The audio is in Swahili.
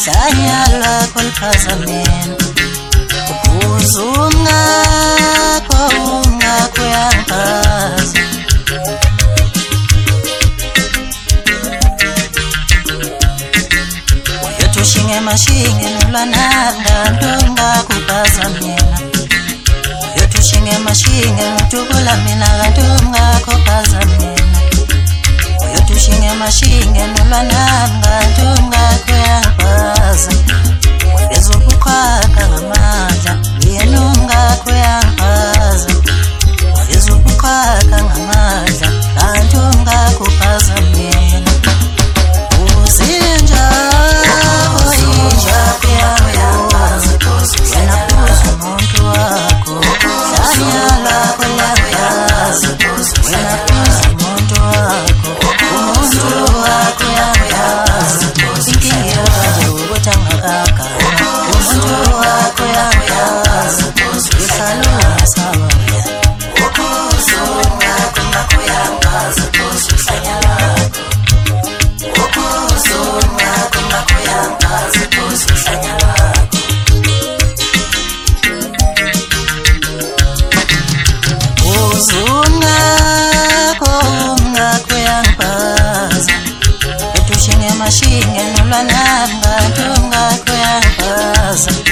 Sanyala kulphazamina uzunga konga kuyangiphaza uyotoshinge mashinge nolwananga ntonga kuphazamina uyotoshinge mashinge utubula mina ntonga kuphazamina uyotoshinge mashinge nolwananga ntonga kuyangiphaza uzobuqhaka ngamandla yenunga kuyangiphaza uzobuqhaka ngamandla kanti ungakhuphazamina uzinja oyinja kuyangiphaza wena kuze umuntu wakho hlanyala kuyangiphaza wena kuze umuntu wakho uyangiphaza inkinga yakanje ukuthi angakaka mashinge nolwananga ntonga kuyangiphaza